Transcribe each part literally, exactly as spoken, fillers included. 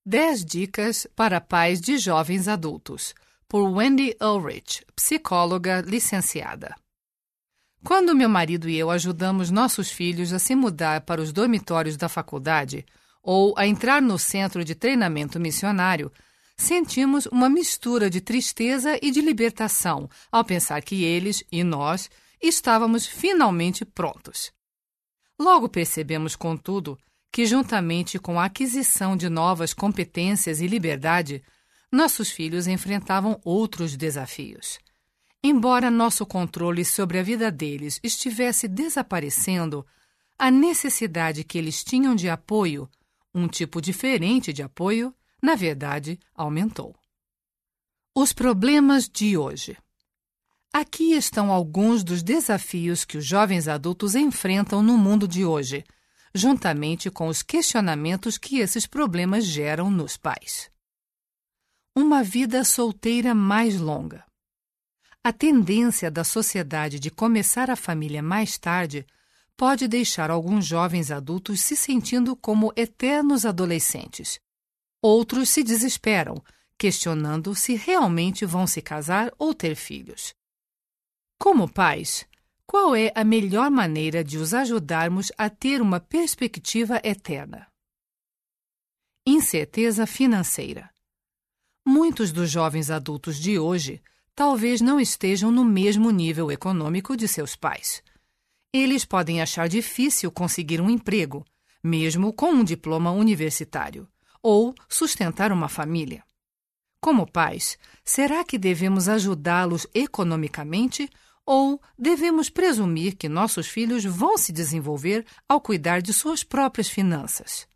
dez dicas para pais de jovens adultos, por Wendy Ulrich, psicóloga licenciada. Quando meu marido e eu ajudamos nossos filhos a se mudar para os dormitórios da faculdade ou a entrar no centro de treinamento missionário, sentimos uma mistura de tristeza e de libertação ao pensar que eles e nós estávamos finalmente prontos. Logo percebemos, contudo, que juntamente com a aquisição de novas competências e liberdade, nossos filhos enfrentavam outros desafios. Embora nosso controle sobre a vida deles estivesse desaparecendo, a necessidade que eles tinham de apoio, um tipo diferente de apoio, na verdade, aumentou. Os problemas de hoje. Aqui estão alguns dos desafios que os jovens adultos enfrentam no mundo de hoje, juntamente com os questionamentos que esses problemas geram nos pais. Uma vida solteira mais longa. A tendência da sociedade de começar a família mais tarde pode deixar alguns jovens adultos se sentindo como eternos adolescentes. Outros se desesperam, questionando se realmente vão se casar ou ter filhos. Como pais, qual é a melhor maneira de os ajudarmos a ter uma perspectiva eterna? Incerteza financeira. Muitos dos jovens adultos de hoje talvez não estejam no mesmo nível econômico de seus pais. Eles podem achar difícil conseguir um emprego, mesmo com um diploma universitário, ou sustentar uma família. Como pais, será que devemos ajudá-los economicamente ou devemos presumir que nossos filhos vão se desenvolver ao cuidar de suas próprias finanças?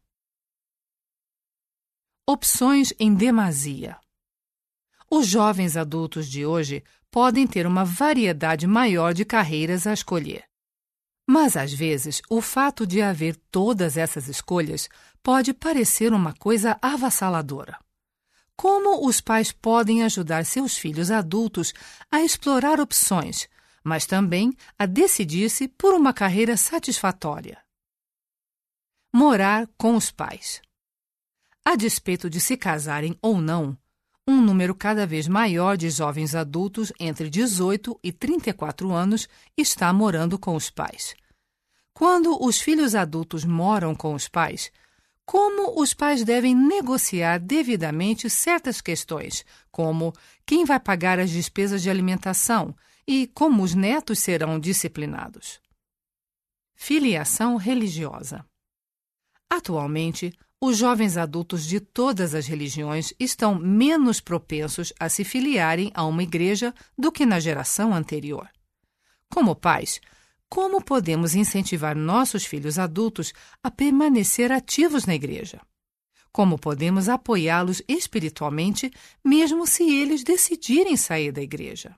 Opções em demasia. Os jovens adultos de hoje podem ter uma variedade maior de carreiras a escolher. Mas, às vezes, o fato de haver todas essas escolhas pode parecer uma coisa avassaladora. Como os pais podem ajudar seus filhos adultos a explorar opções, mas também a decidir-se por uma carreira satisfatória? Morar com os pais. A despeito de se casarem ou não, um número cada vez maior de jovens adultos entre dezoito e trinta e quatro anos está morando com os pais. Quando os filhos adultos moram com os pais, como os pais devem negociar devidamente certas questões, como quem vai pagar as despesas de alimentação e como os netos serão disciplinados? Filiação religiosa. Atualmente, os jovens adultos de todas as religiões estão menos propensos a se filiarem a uma igreja do que na geração anterior. Como pais, como podemos incentivar nossos filhos adultos a permanecer ativos na igreja? Como podemos apoiá-los espiritualmente, mesmo se eles decidirem sair da igreja?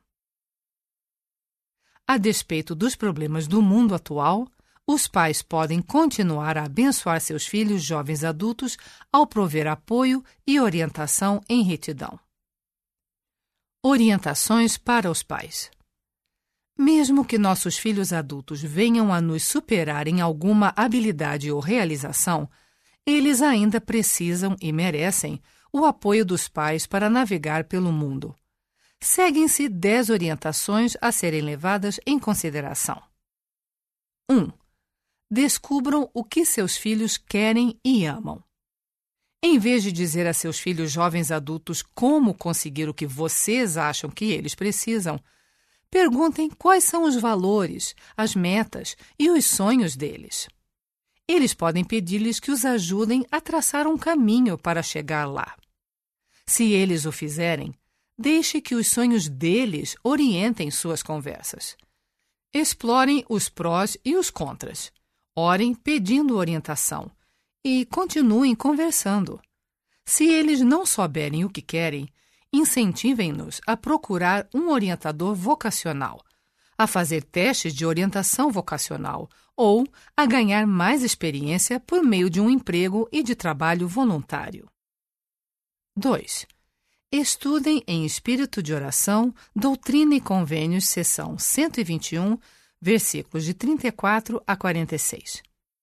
A despeito dos problemas do mundo atual, os pais podem continuar a abençoar seus filhos jovens adultos ao prover apoio e orientação em retidão. Orientações para os pais. Mesmo que nossos filhos adultos venham a nos superar em alguma habilidade ou realização, eles ainda precisam e merecem o apoio dos pais para navegar pelo mundo. Seguem-se dez orientações a serem levadas em consideração. um. Descubram o que seus filhos querem e amam. Em vez de dizer a seus filhos jovens adultos como conseguir o que vocês acham que eles precisam, perguntem quais são os valores, as metas e os sonhos deles. Eles podem pedir-lhes que os ajudem a traçar um caminho para chegar lá. Se eles o fizerem, deixe que os sonhos deles orientem suas conversas. Explorem os prós e os contras. Orem pedindo orientação e continuem conversando. Se eles não souberem o que querem, incentivem-nos a procurar um orientador vocacional, a fazer testes de orientação vocacional ou a ganhar mais experiência por meio de um emprego e de trabalho voluntário. dois. Estudem em espírito de oração, Doutrina e Convênios, seção cento e vinte e um, versículos de trinta e quatro a quarenta e seis.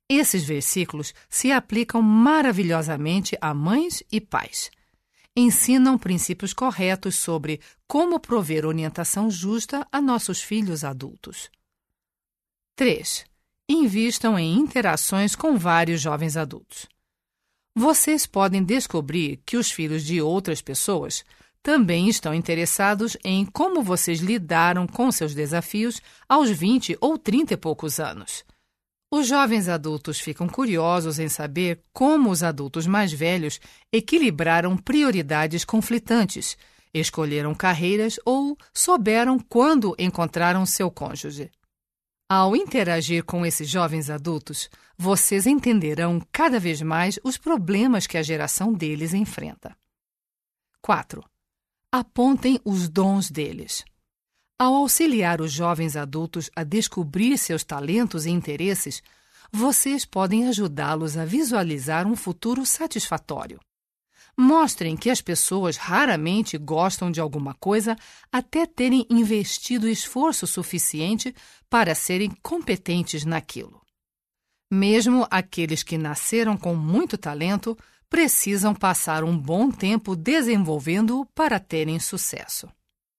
Esses versículos se aplicam maravilhosamente a mães e pais. Ensinam princípios corretos sobre como prover orientação justa a nossos filhos adultos. três. Invistam em interações com vários jovens adultos. Vocês podem descobrir que os filhos de outras pessoas também estão interessados em como vocês lidaram com seus desafios aos vinte ou trinta e poucos anos. Os jovens adultos ficam curiosos em saber como os adultos mais velhos equilibraram prioridades conflitantes, escolheram carreiras ou souberam quando encontraram seu cônjuge. Ao interagir com esses jovens adultos, vocês entenderão cada vez mais os problemas que a geração deles enfrenta. quatro. Apontem os dons deles. Ao auxiliar os jovens adultos a descobrir seus talentos e interesses, vocês podem ajudá-los a visualizar um futuro satisfatório. Mostrem que as pessoas raramente gostam de alguma coisa até terem investido esforço suficiente para serem competentes naquilo. Mesmo aqueles que nasceram com muito talento precisam passar um bom tempo desenvolvendo-o para terem sucesso.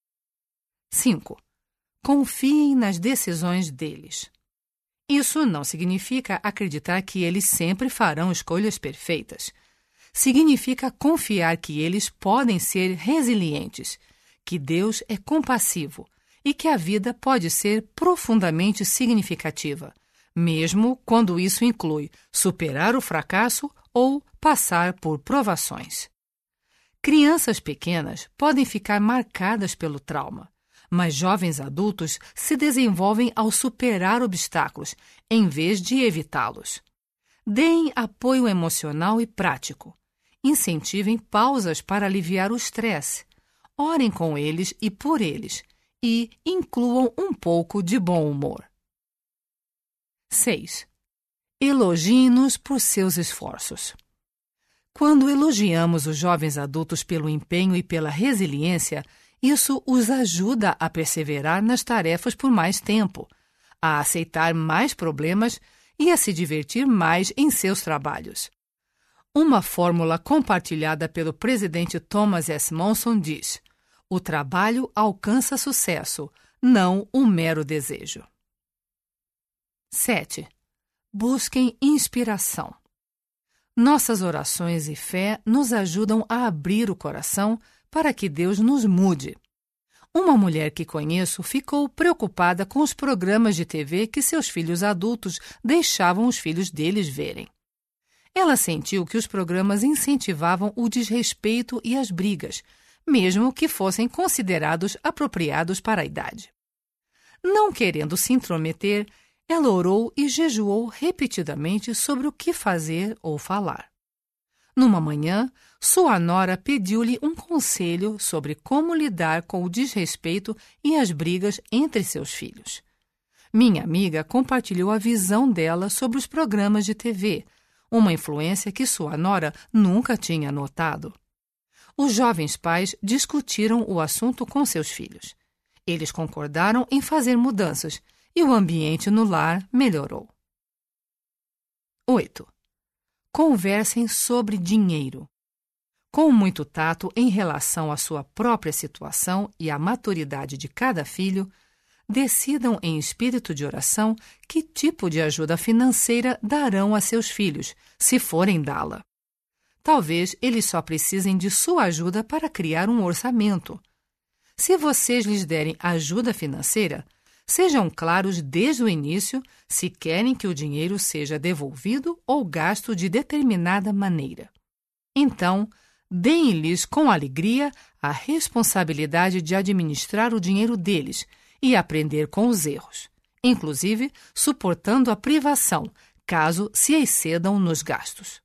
cinco. Confiem nas decisões deles. Isso não significa acreditar que eles sempre farão escolhas perfeitas. Significa confiar que eles podem ser resilientes, que Deus é compassivo e que a vida pode ser profundamente significativa, mesmo quando isso inclui superar o fracasso ou passar por provações. Crianças pequenas podem ficar marcadas pelo trauma, mas jovens adultos se desenvolvem ao superar obstáculos, em vez de evitá-los. Deem apoio emocional e prático. Incentivem pausas para aliviar o estresse. Orem com eles e por eles. E incluam um pouco de bom humor. seis. Elogiem-nos por seus esforços. Quando elogiamos os jovens adultos pelo empenho e pela resiliência, isso os ajuda a perseverar nas tarefas por mais tempo, a aceitar mais problemas e a se divertir mais em seus trabalhos. Uma fórmula compartilhada pelo presidente Thomas S. Monson diz: o trabalho alcança sucesso, não um mero desejo. sete. Busquem inspiração. Nossas orações e fé nos ajudam a abrir o coração para que Deus nos mude. Uma mulher que conheço ficou preocupada com os programas de T V que seus filhos adultos deixavam os filhos deles verem. Ela sentiu que os programas incentivavam o desrespeito e as brigas, mesmo que fossem considerados apropriados para a idade. Não querendo se intrometer, ela orou e jejuou repetidamente sobre o que fazer ou falar. Numa manhã, sua nora pediu-lhe um conselho sobre como lidar com o desrespeito e as brigas entre seus filhos. Minha amiga compartilhou a visão dela sobre os programas de T V, uma influência que sua nora nunca tinha notado. Os jovens pais discutiram o assunto com seus filhos. Eles concordaram em fazer mudanças e o ambiente no lar melhorou. oito. Conversem sobre dinheiro. Com muito tato em relação à sua própria situação e à maturidade de cada filho, decidam em espírito de oração que tipo de ajuda financeira darão a seus filhos, se forem dá-la. Talvez eles só precisem de sua ajuda para criar um orçamento. Se vocês lhes derem ajuda financeira, sejam claros desde o início se querem que o dinheiro seja devolvido ou gasto de determinada maneira. Então, deem-lhes com alegria a responsabilidade de administrar o dinheiro deles e aprender com os erros, inclusive suportando a privação, caso se excedam nos gastos.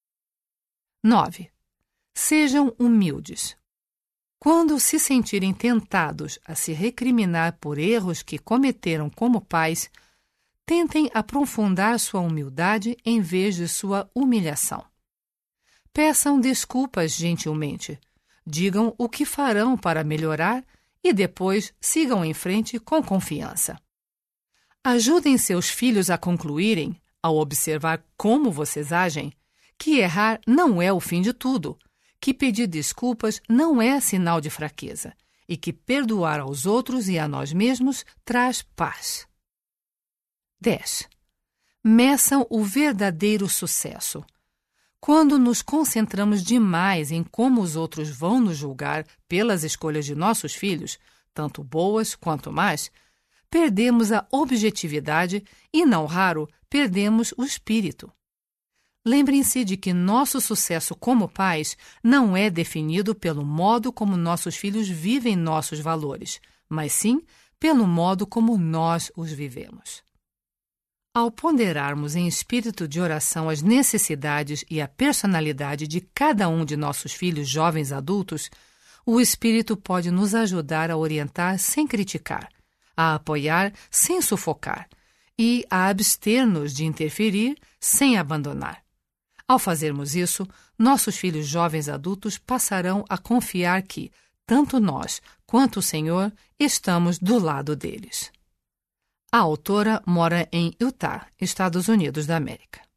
nove. Sejam humildes. Quando se sentirem tentados a se recriminar por erros que cometeram como pais, tentem aprofundar sua humildade em vez de sua humilhação. Peçam desculpas gentilmente, digam o que farão para melhorar e depois sigam em frente com confiança. Ajudem seus filhos a concluírem, ao observar como vocês agem, que errar não é o fim de tudo, que pedir desculpas não é sinal de fraqueza e que perdoar aos outros e a nós mesmos traz paz. dez. Meçam o verdadeiro sucesso. Quando nos concentramos demais em como os outros vão nos julgar pelas escolhas de nossos filhos, tanto boas quanto más, perdemos a objetividade e, não raro, perdemos o espírito. Lembrem-se de que nosso sucesso como pais não é definido pelo modo como nossos filhos vivem nossos valores, mas sim pelo modo como nós os vivemos. Ao ponderarmos em espírito de oração as necessidades e a personalidade de cada um de nossos filhos jovens adultos, o Espírito pode nos ajudar a orientar sem criticar, a apoiar sem sufocar e a abster-nos de interferir sem abandonar. Ao fazermos isso, nossos filhos jovens adultos passarão a confiar que, tanto nós quanto o Senhor, estamos do lado deles. A autora mora em Utah, Estados Unidos da América.